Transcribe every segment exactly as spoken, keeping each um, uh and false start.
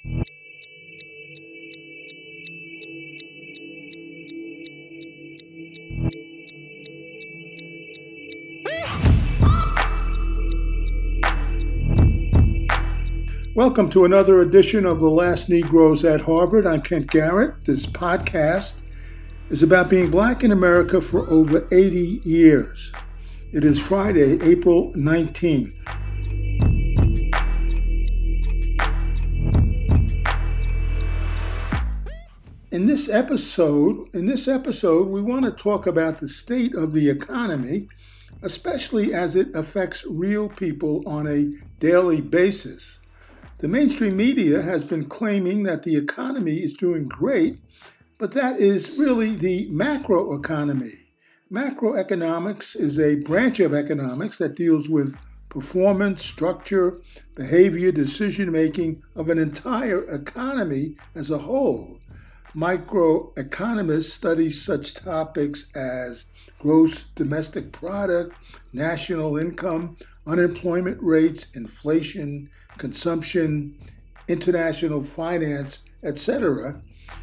Welcome to another edition of The Last Negroes at Harvard. I'm Kent Garrett. This podcast is about being black in America for over eighty years. It is Friday, April nineteenth. In this episode, in this episode, we want to talk about the state of the economy, especially as it affects real people on a daily basis. The mainstream media has been claiming that the economy is doing great, but that is really the macroeconomy. Macroeconomics is a branch of economics that deals with performance, structure, behavior, decision-making of an entire economy as a whole. Microeconomists study such topics as gross domestic product, national income, unemployment rates, inflation, consumption, international finance, et cetera.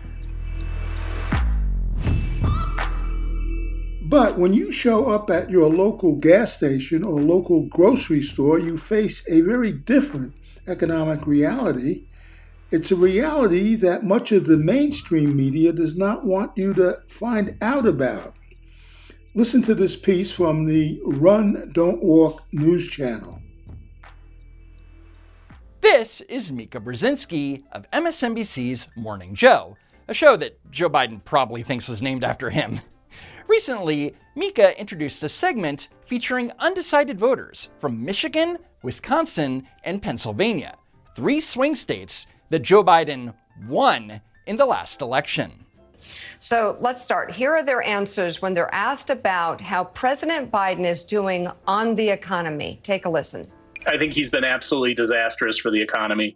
But when you show up at your local gas station or local grocery store, you face a very different economic reality. It's a reality that much of the mainstream media does not want you to find out about. Listen to this piece from the Run, Don't Walk news channel. This is Mika Brzezinski of M S N B C's Morning Joe, a show that Joe Biden probably thinks was named after him. Recently, Mika introduced a segment featuring undecided voters from Michigan, Wisconsin, and Pennsylvania, three swing states that Joe Biden won in the last election. So let's start. Here are their answers when they're asked about how President Biden is doing on the economy. Take a listen. I think he's been absolutely disastrous for the economy.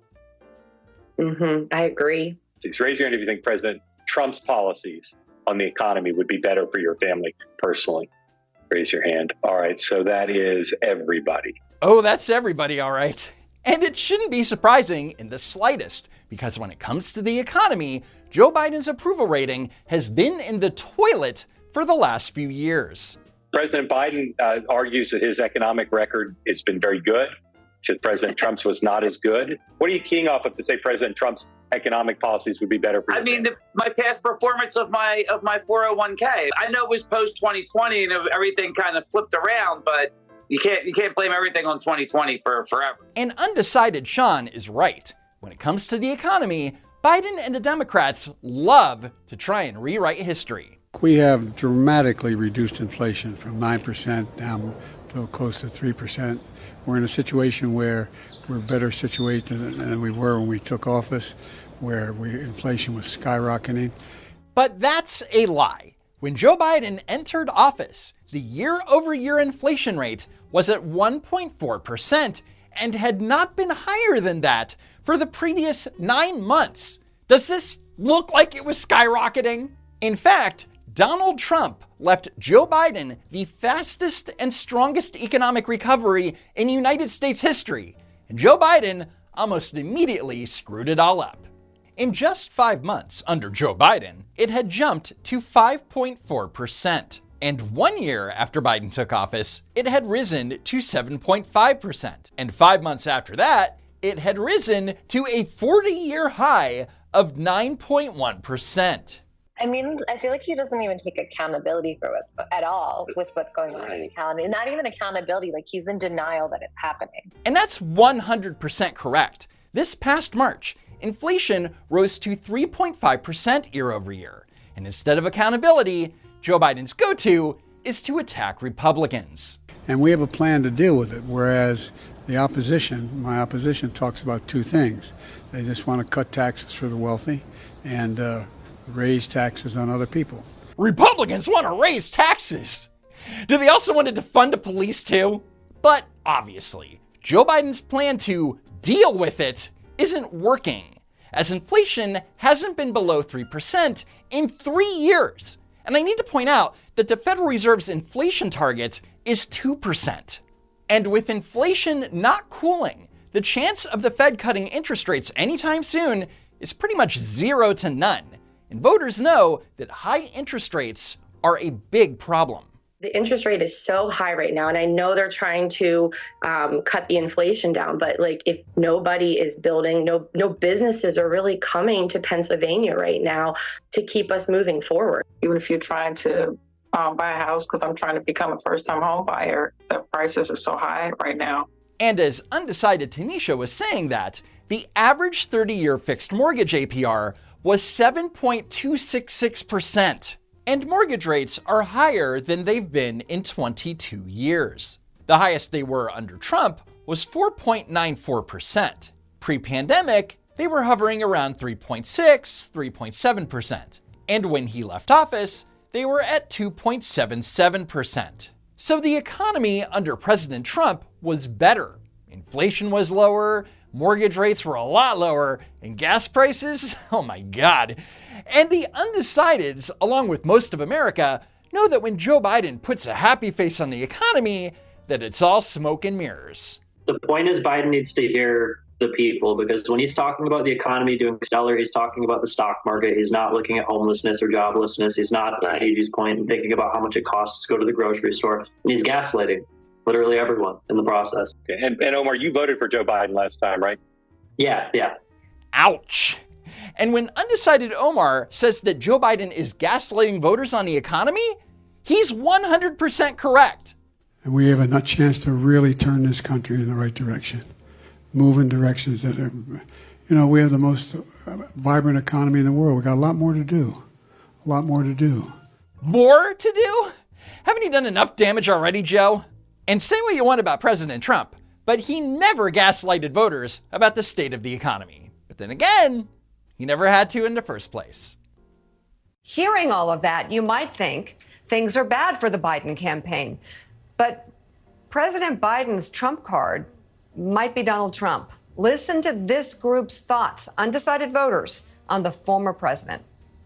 Mm-hmm. I agree. Raise your hand if you think President Trump's policies on the economy would be better for your family personally. Raise your hand. All right, so that is everybody. Oh, that's everybody, all right. And it shouldn't be surprising in the slightest, because when it comes to the economy, Joe Biden's approval rating has been in the toilet for the last few years. President Biden uh, argues that his economic record has been very good. He said President Trump's was not as good. What are you keying off of to say President Trump's economic policies would be better for you? I mean, the, my past performance of my of my four oh one k. I know it was post twenty twenty and everything kind of flipped around, but you can't you can't blame everything on twenty twenty for forever. And undecided Sean is right. When it comes to the economy, Biden and the Democrats love to try and rewrite history. We have dramatically reduced inflation from nine percent down to close to three percent. We're in a situation where we're better situated than we were when we took office, where we, inflation was skyrocketing. But that's a lie. When Joe Biden entered office, the year-over-year inflation rate was at one point four percent and had not been higher than that for the previous nine months. Does this look like it was skyrocketing? In fact, Donald Trump left Joe Biden the fastest and strongest economic recovery in United States history, and Joe Biden almost immediately screwed it all up. In just five months under Joe Biden, it had jumped to five point four percent. And one year after Biden took office, it had risen to seven point five percent. And five months after that, it had risen to a forty-year high of nine point one percent. I mean, I feel like he doesn't even take accountability for what's at all with what's going on in the economy. Not even accountability, like he's in denial that it's happening. And that's one hundred percent correct. This past March, inflation rose to three point five percent year over year. And instead of accountability, Joe Biden's go-to is to attack Republicans. And we have a plan to deal with it, whereas the opposition, my opposition, talks about two things. They just want to cut taxes for the wealthy and uh, raise taxes on other people. Republicans want to raise taxes. Do they also want to defund the police too? But obviously, Joe Biden's plan to deal with it isn't working, as inflation hasn't been below three percent in three years. And I need to point out that the Federal Reserve's inflation target is two percent. And with inflation not cooling, the chance of the Fed cutting interest rates anytime soon is pretty much zero to none. And voters know that high interest rates are a big problem. The interest rate is so high right now, and I know they're trying to um, cut the inflation down, but like if nobody is building, no no businesses are really coming to Pennsylvania right now to keep us moving forward. Even if you're trying to um, buy a house, because I'm trying to become a first-time home buyer, the prices are so high right now. And as Undecided Tanisha was saying that, the average thirty-year fixed mortgage A P R was seven point two six six percent. And mortgage rates are higher than they've been in twenty-two years. The highest they were under Trump was four point nine four percent. Pre-pandemic, they were hovering around three point six, three point seven percent. And when he left office, they were at two point seven seven percent. So the economy under President Trump was better. Inflation was lower, mortgage rates were a lot lower, and gas prices, oh my God. And the undecideds, along with most of America, know that when Joe Biden puts a happy face on the economy, that it's all smoke and mirrors. The point is Biden needs to hear the people, because when he's talking about the economy doing stellar, he's talking about the stock market. He's not looking at homelessness or joblessness. He's not, at Eugene's point, and thinking about how much it costs to go to the grocery store. And he's gaslighting literally everyone in the process. Okay. And, and Omar, you voted for Joe Biden last time, right? Yeah, yeah. Ouch. And when Undecided Omar says that Joe Biden is gaslighting voters on the economy, he's one hundred percent correct. And we have a chance to really turn this country in the right direction, move in directions that are, you know, we have the most vibrant economy in the world. We got a lot more to do, a lot more to do. More to do? Haven't you done enough damage already, Joe? And say what you want about President Trump, but he never gaslighted voters about the state of the economy. But then again, he never had to in the first place. Hearing all of that, you might think things are bad for the Biden campaign. But President Biden's trump card might be Donald Trump. Listen to this group's thoughts, undecided voters, on the former president.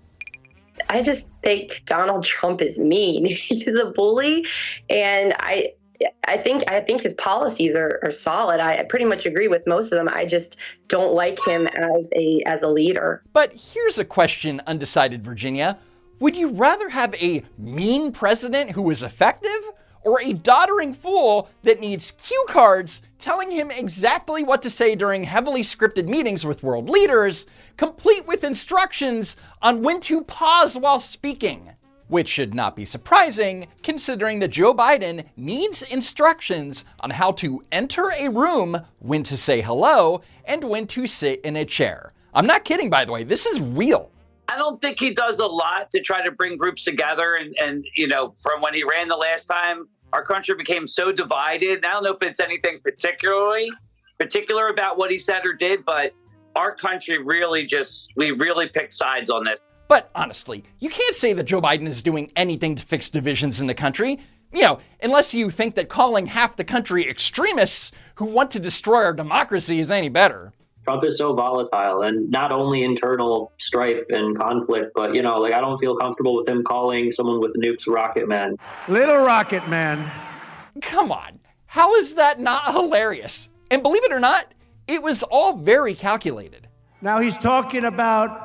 I just think Donald Trump is mean. He's a bully, and I I think I think his policies are, are solid. I pretty much agree with most of them. I just don't like him as a as a leader. But here's a question, Undecided Virginia. Would you rather have a mean president who is effective, or a doddering fool that needs cue cards telling him exactly what to say during heavily scripted meetings with world leaders, complete with instructions on when to pause while speaking? Which should not be surprising, considering that Joe Biden needs instructions on how to enter a room, when to say hello, and when to sit in a chair. I'm not kidding, by the way. This is real. I don't think he does a lot to try to bring groups together. And, and you know, from when he ran the last time, our country became so divided. I don't know if it's anything particularly particular about what he said or did, but our country really just, we really picked sides on this. But honestly, you can't say that Joe Biden is doing anything to fix divisions in the country. You know, unless you think that calling half the country extremists who want to destroy our democracy is any better. Trump is so volatile, and not only internal strife and conflict, but, you know, like, I don't feel comfortable with him calling someone with nukes Rocket Man. Little Rocket Man. Come on. How is that not hilarious? And believe it or not, it was all very calculated. Now he's talking about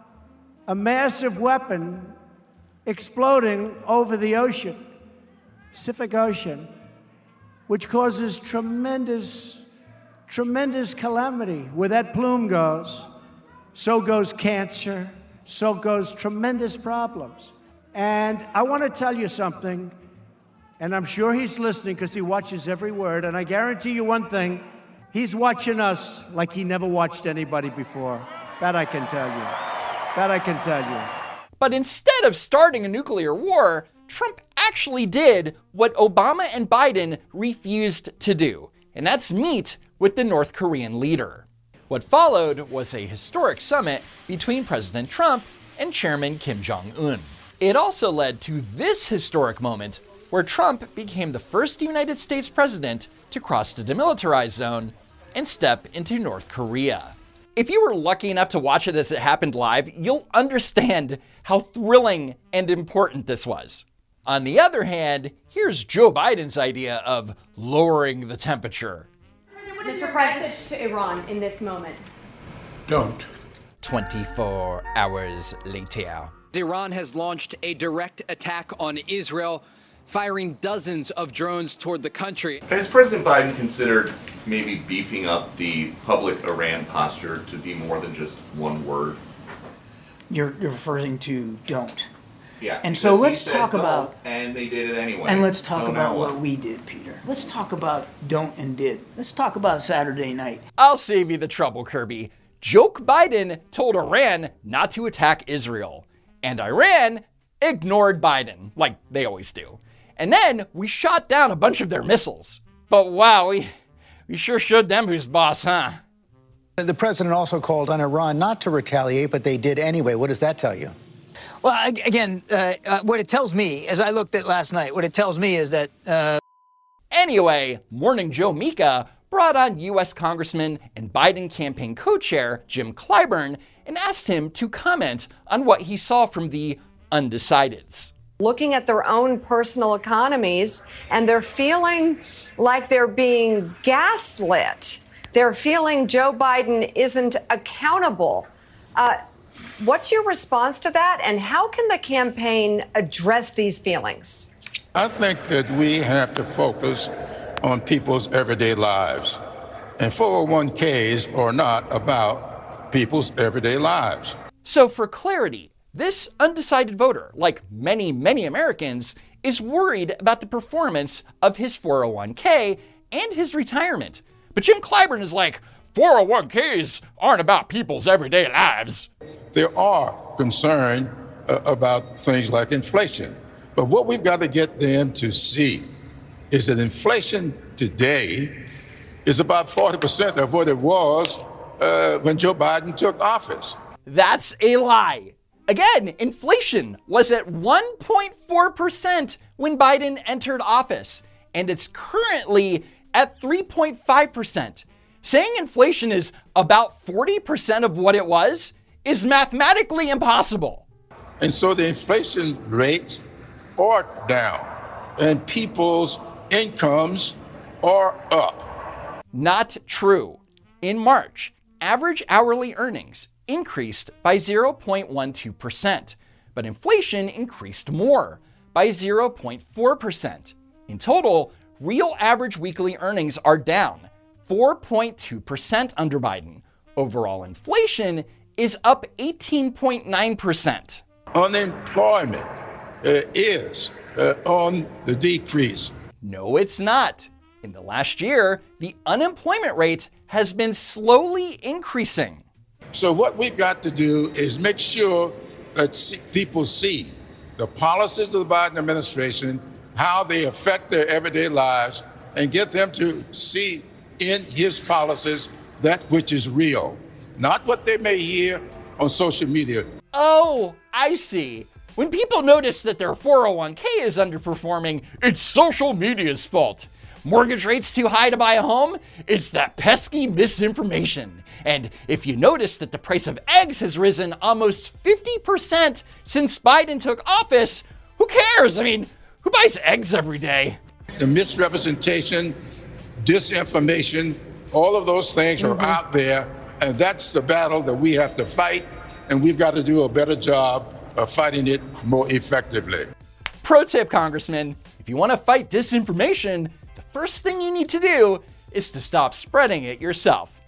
a massive weapon exploding over the ocean, Pacific Ocean, which causes tremendous, tremendous calamity. Where that plume goes, so goes cancer, so goes tremendous problems. And I want to tell you something, and I'm sure he's listening because he watches every word, and I guarantee you one thing, he's watching us like he never watched anybody before. That I can tell you. That I can tell you. But instead of starting a nuclear war, Trump actually did what Obama and Biden refused to do, and that's meet with the North Korean leader. What followed was a historic summit between President Trump and Chairman Kim Jong-un. It also led to this historic moment where Trump became the first United States president to cross the demilitarized zone and step into North Korea. If you were lucky enough to watch it as it happened live, you'll understand how thrilling and important this was. On the other hand, here's Joe Biden's idea of lowering the temperature. is your message to Iran in this moment? Don't. twenty-four hours later. Iran has launched a direct attack on Israel, firing dozens of drones toward the country. Has President Biden considered maybe beefing up the public Iran posture to be more than just one word? You're, you're referring to don't. Yeah. And so because he let's said talk don't, about, and they did it anyway. and let's talk So about now what what? we did, Peter. Let's talk about don't and did. Let's talk about Saturday night. I'll save you the trouble, Kirby. Joe Biden told Iran not to attack Israel, and Iran ignored Biden, like they always do. And then we shot down a bunch of their missiles. But wow, we, we sure showed them who's boss, huh? The president also called on Iran not to retaliate, but they did anyway. What does that tell you? Well, again, uh, uh, what it tells me, as I looked at last night, what it tells me is that... Uh... Anyway, Morning Joe Mika brought on U S Congressman and Biden campaign co-chair Jim Clyburn and asked him to comment on what he saw from the undecideds. Looking at their own personal economies, and they're feeling like they're being gaslit. They're feeling Joe Biden isn't accountable. Uh, what's your response to that, and how can the campaign address these feelings? I think that we have to focus on people's everyday lives. And four oh one k's are not about people's everyday lives. So for clarity, this undecided voter, like many, many Americans, is worried about the performance of his four oh one k and his retirement. But Jim Clyburn is like, four oh one k's aren't about people's everyday lives. There are concerns uh, about things like inflation. But what we've got to get them to see is that inflation today is about forty percent of what it was uh, when Joe Biden took office. That's a lie. Again, inflation was at one point four percent when Biden entered office, and it's currently at three point five percent. Saying inflation is about forty percent of what it was is mathematically impossible. And so the inflation rates are down, and people's incomes are up. Not true. In March, average hourly earnings increased by zero point one two percent, but inflation increased more, by zero point four percent. In total, real average weekly earnings are down four point two percent under Biden. Overall inflation is up eighteen point nine percent. Unemployment uh, is uh, on the decrease. No, it's not. In the last year, the unemployment rate has been slowly increasing. So what we've got to do is make sure that see, people see the policies of the Biden administration, how they affect their everyday lives, and get them to see in his policies that which is real, not what they may hear on social media. Oh, I see. When people notice that their four oh one k is underperforming, it's social media's fault. Mortgage rates too high to buy a home? It's that pesky misinformation. And if you notice that the price of eggs has risen almost fifty percent since Biden took office, who cares? I mean, who buys eggs every day? The misrepresentation, disinformation, all of those things are mm-hmm. out there, and that's the battle that we have to fight, and we've got to do a better job of fighting it more effectively. Pro tip, Congressman, if you want to fight disinformation, the first thing you need to do is to stop spreading it yourself.